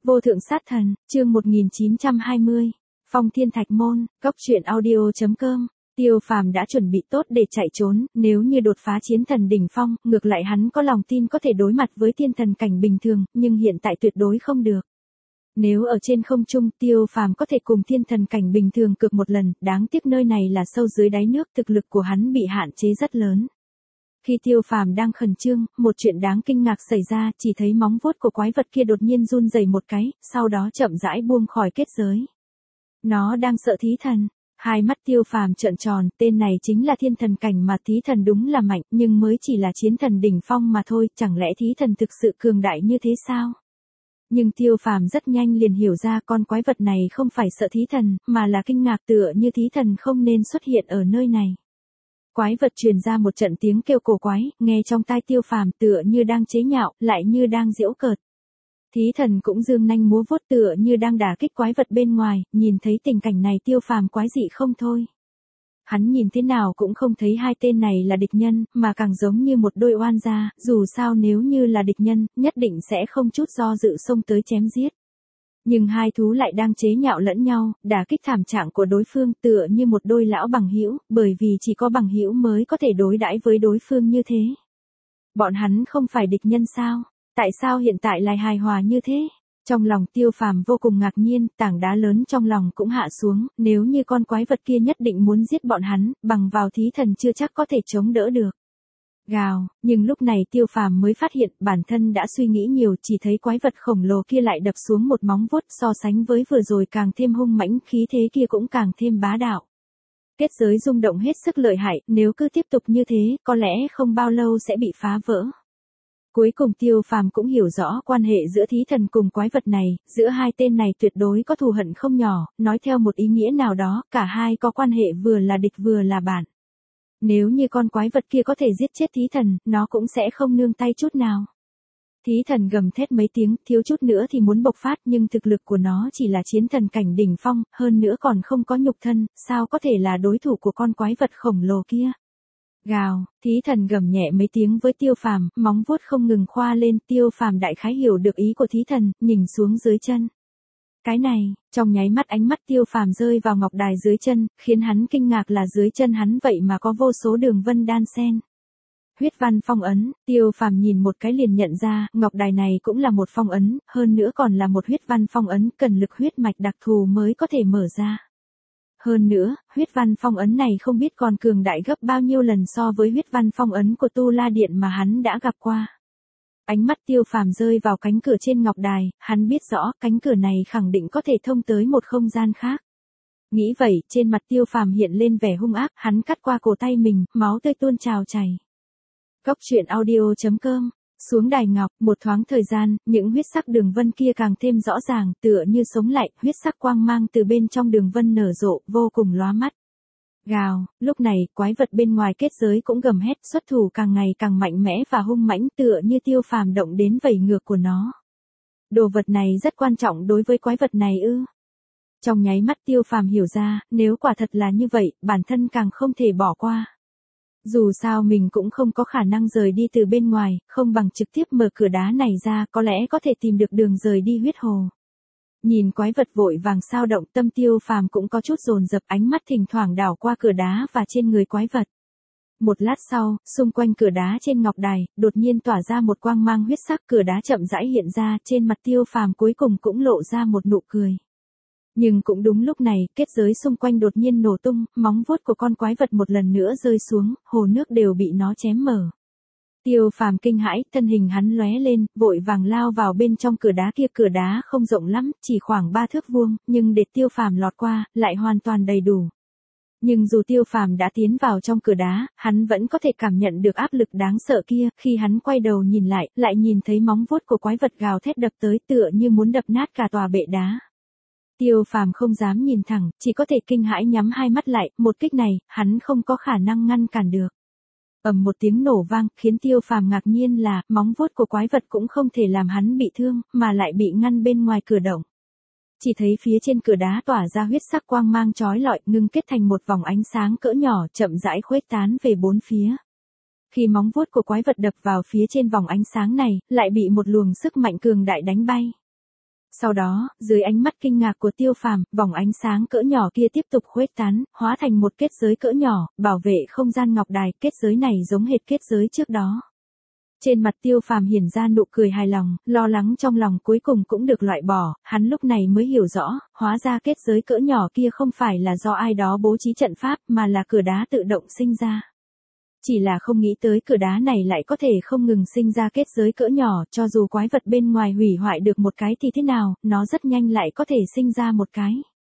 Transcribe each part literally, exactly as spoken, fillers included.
Vô thượng sát thần, chương một nghìn chín trăm hai mươi. Phong Thiên Thạch Môn, Cốc Truyện Audio chấm com. Tiêu Phàm đã chuẩn bị tốt để chạy trốn, nếu như đột phá chiến thần đỉnh phong, ngược lại hắn có lòng tin có thể đối mặt với thiên thần cảnh bình thường, nhưng hiện tại tuyệt đối không được. Nếu ở trên không trung, Tiêu Phàm có thể cùng thiên thần cảnh bình thường cược một lần, đáng tiếc nơi này là sâu dưới đáy nước, thực lực của hắn bị hạn chế rất lớn. Khi Tiêu Phàm đang khẩn trương, một chuyện đáng kinh ngạc xảy ra, chỉ thấy móng vuốt của quái vật kia đột nhiên run rẩy một cái, sau đó chậm rãi buông khỏi kết giới. Nó đang sợ thí thần. Hai mắt Tiêu Phàm trợn tròn, tên này chính là thiên thần cảnh mà thí thần đúng là mạnh, nhưng mới chỉ là chiến thần đỉnh phong mà thôi, chẳng lẽ thí thần thực sự cường đại như thế sao? Nhưng Tiêu Phàm rất nhanh liền hiểu ra con quái vật này không phải sợ thí thần, mà là kinh ngạc tựa như thí thần không nên xuất hiện ở nơi này. Quái vật truyền ra một trận tiếng kêu cổ quái, nghe trong tai Tiêu Phàm tựa như đang chế nhạo, lại như đang giễu cợt. Thí thần cũng dương nanh múa vuốt tựa như đang đả kích quái vật bên ngoài, nhìn thấy tình cảnh này Tiêu Phàm quái dị không thôi. Hắn nhìn thế nào cũng không thấy hai tên này là địch nhân, mà càng giống như một đôi oan gia, dù sao nếu như là địch nhân, nhất định sẽ không chút do dự xông tới chém giết. Nhưng hai thú lại đang chế nhạo lẫn nhau, đả kích thảm trạng của đối phương tựa như một đôi lão bằng hữu, bởi vì chỉ có bằng hữu mới có thể đối đãi với đối phương như thế. Bọn hắn không phải địch nhân sao? Tại sao hiện tại lại hài hòa như thế? Trong lòng Tiêu Phàm vô cùng ngạc nhiên, tảng đá lớn trong lòng cũng hạ xuống, nếu như con quái vật kia nhất định muốn giết bọn hắn, bằng vào thí thần chưa chắc có thể chống đỡ được. Gào, nhưng lúc này Tiêu Phàm mới phát hiện bản thân đã suy nghĩ nhiều, chỉ thấy quái vật khổng lồ kia lại đập xuống một móng vuốt, so sánh với vừa rồi càng thêm hung mãnh, khí thế kia cũng càng thêm bá đạo. Kết giới rung động hết sức lợi hại, nếu cứ tiếp tục như thế, có lẽ không bao lâu sẽ bị phá vỡ. Cuối cùng Tiêu Phàm cũng hiểu rõ quan hệ giữa thí thần cùng quái vật này, giữa hai tên này tuyệt đối có thù hận không nhỏ, nói theo một ý nghĩa nào đó, cả hai có quan hệ vừa là địch vừa là bạn. Nếu như con quái vật kia có thể giết chết thí thần, nó cũng sẽ không nương tay chút nào. Thí thần gầm thét mấy tiếng, thiếu chút nữa thì muốn bộc phát, nhưng thực lực của nó chỉ là chiến thần cảnh đỉnh phong, hơn nữa còn không có nhục thân, sao có thể là đối thủ của con quái vật khổng lồ kia. Gào, thí thần gầm nhẹ mấy tiếng với Tiêu Phàm, móng vuốt không ngừng khoa lên, Tiêu Phàm đại khái hiểu được ý của thí thần, nhìn xuống dưới chân. Cái này, trong nháy mắt ánh mắt Tiêu Phàm rơi vào ngọc đài dưới chân, khiến hắn kinh ngạc là dưới chân hắn vậy mà có vô số đường vân đan xen. Huyết văn phong ấn, Tiêu Phàm nhìn một cái liền nhận ra, ngọc đài này cũng là một phong ấn, hơn nữa còn là một huyết văn phong ấn, cần lực huyết mạch đặc thù mới có thể mở ra. Hơn nữa, huyết văn phong ấn này không biết còn cường đại gấp bao nhiêu lần so với huyết văn phong ấn của Tu La Điện mà hắn đã gặp qua. Ánh mắt Tiêu Phàm rơi vào cánh cửa trên ngọc đài, hắn biết rõ cánh cửa này khẳng định có thể thông tới một không gian khác. Nghĩ vậy, trên mặt Tiêu Phàm hiện lên vẻ hung ác, hắn cắt qua cổ tay mình, máu tươi tuôn trào chảy. Cốc Truyện Audio chấm com. Xuống đài ngọc, một thoáng thời gian, những huyết sắc đường vân kia càng thêm rõ ràng, tựa như sống lại, huyết sắc quang mang từ bên trong đường vân nở rộ, vô cùng lóa mắt. Gào, lúc này, quái vật bên ngoài kết giới cũng gầm hét, xuất thủ càng ngày càng mạnh mẽ và hung mãnh, tựa như Tiêu Phàm động đến vảy ngược của nó. Đồ vật này rất quan trọng đối với quái vật này ư? Trong nháy mắt Tiêu Phàm hiểu ra, nếu quả thật là như vậy, bản thân càng không thể bỏ qua. Dù sao mình cũng không có khả năng rời đi từ bên ngoài, không bằng trực tiếp mở cửa đá này ra, có lẽ có thể tìm được đường rời đi huyết hồ. Nhìn quái vật vội vàng sao động, tâm Tiêu Phàm cũng có chút dồn dập, ánh mắt thỉnh thoảng đảo qua cửa đá và trên người quái vật. Một lát sau, xung quanh cửa đá trên ngọc đài, đột nhiên tỏa ra một quang mang huyết sắc, cửa đá chậm rãi hiện ra, trên mặt Tiêu Phàm cuối cùng cũng lộ ra một nụ cười. Nhưng cũng đúng lúc này, kết giới xung quanh đột nhiên nổ tung, móng vuốt của con quái vật một lần nữa rơi xuống, hồ nước đều bị nó chém mở. Tiêu Phàm kinh hãi, thân hình hắn lóe lên, vội vàng lao vào bên trong cửa đá kia, cửa đá không rộng lắm, chỉ khoảng ba thước vuông, nhưng để Tiêu Phàm lọt qua, lại hoàn toàn đầy đủ. Nhưng dù Tiêu Phàm đã tiến vào trong cửa đá, hắn vẫn có thể cảm nhận được áp lực đáng sợ kia, khi hắn quay đầu nhìn lại, lại nhìn thấy móng vuốt của quái vật gào thét đập tới tựa như muốn đập nát cả tòa bệ đá. Tiêu Phàm không dám nhìn thẳng, chỉ có thể kinh hãi nhắm hai mắt lại, một kích này, hắn không có khả năng ngăn cản được. Ầm một tiếng nổ vang, khiến Tiêu Phàm ngạc nhiên là, móng vuốt của quái vật cũng không thể làm hắn bị thương, mà lại bị ngăn bên ngoài cửa động. Chỉ thấy phía trên cửa đá tỏa ra huyết sắc quang mang chói lọi, ngưng kết thành một vòng ánh sáng cỡ nhỏ, chậm rãi khuếch tán về bốn phía. Khi móng vuốt của quái vật đập vào phía trên vòng ánh sáng này, lại bị một luồng sức mạnh cường đại đánh bay. Sau đó, dưới ánh mắt kinh ngạc của Tiêu Phàm, vòng ánh sáng cỡ nhỏ kia tiếp tục khuếch tán, hóa thành một kết giới cỡ nhỏ, bảo vệ không gian ngọc đài, kết giới này giống hệt kết giới trước đó. Trên mặt Tiêu Phàm hiện ra nụ cười hài lòng, lo lắng trong lòng cuối cùng cũng được loại bỏ, hắn lúc này mới hiểu rõ, hóa ra kết giới cỡ nhỏ kia không phải là do ai đó bố trí trận pháp mà là cửa đá tự động sinh ra. Chỉ là không nghĩ tới cửa đá này lại có thể không ngừng sinh ra kết giới cỡ nhỏ, cho dù quái vật bên ngoài hủy hoại được một cái thì thế nào, nó rất nhanh lại có thể sinh ra một cái.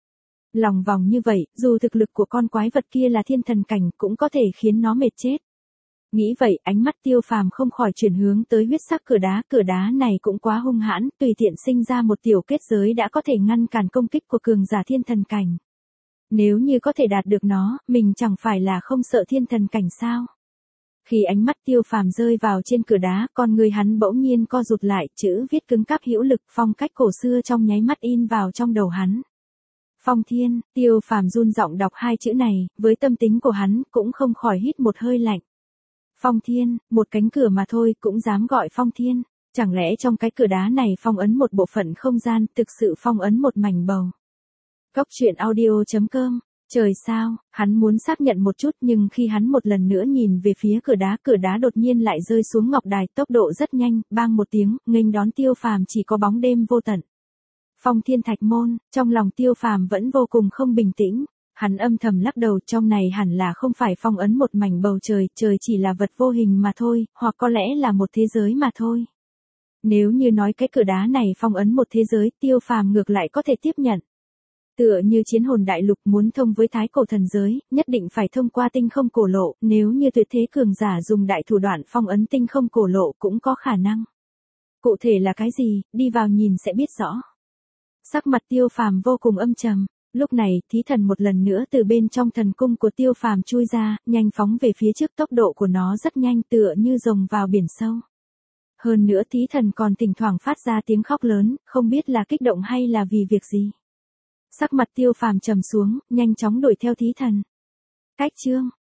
Lòng vòng như vậy, dù thực lực của con quái vật kia là thiên thần cảnh cũng có thể khiến nó mệt chết. Nghĩ vậy, ánh mắt Tiêu Phàm không khỏi chuyển hướng tới huyết sắc cửa đá, cửa đá này cũng quá hung hãn, tùy tiện sinh ra một tiểu kết giới đã có thể ngăn cản công kích của cường giả thiên thần cảnh. Nếu như có thể đạt được nó, mình chẳng phải là không sợ thiên thần cảnh sao? Khi ánh mắt Tiêu Phàm rơi vào trên cửa đá, con người hắn bỗng nhiên co rụt lại, chữ viết cứng cáp hữu lực, phong cách cổ xưa trong nháy mắt in vào trong đầu hắn. Phong Thiên, Tiêu Phàm run giọng đọc hai chữ này, với tâm tính của hắn, cũng không khỏi hít một hơi lạnh. Phong Thiên, một cánh cửa mà thôi cũng dám gọi Phong Thiên, chẳng lẽ trong cái cửa đá này phong ấn một bộ phận không gian, thực sự phong ấn một mảnh bầu. Cốc truyện audio chấm com. Trời sao, hắn muốn xác nhận một chút nhưng khi hắn một lần nữa nhìn về phía cửa đá, cửa đá đột nhiên lại rơi xuống ngọc đài, tốc độ rất nhanh, bang một tiếng, nghênh đón Tiêu Phàm chỉ có bóng đêm vô tận. Phong Thiên Thạch Môn, trong lòng Tiêu Phàm vẫn vô cùng không bình tĩnh, hắn âm thầm lắc đầu, trong này hẳn là không phải phong ấn một mảnh bầu trời, trời chỉ là vật vô hình mà thôi, hoặc có lẽ là một thế giới mà thôi. Nếu như nói cái cửa đá này phong ấn một thế giới, Tiêu Phàm ngược lại có thể tiếp nhận. Tựa như chiến hồn đại lục muốn thông với thái cổ thần giới, nhất định phải thông qua tinh không cổ lộ, nếu như tuyệt thế cường giả dùng đại thủ đoạn phong ấn tinh không cổ lộ cũng có khả năng. Cụ thể là cái gì, đi vào nhìn sẽ biết rõ. Sắc mặt Tiêu Phàm vô cùng âm trầm, lúc này, thí thần một lần nữa từ bên trong thần cung của Tiêu Phàm chui ra, nhanh phóng về phía trước, tốc độ của nó rất nhanh tựa như rồng vào biển sâu. Hơn nữa thí thần còn thỉnh thoảng phát ra tiếng khóc lớn, không biết là kích động hay là vì việc gì. Sắc mặt Tiêu Phàm trầm xuống, nhanh chóng đuổi theo thí thần. Cách chương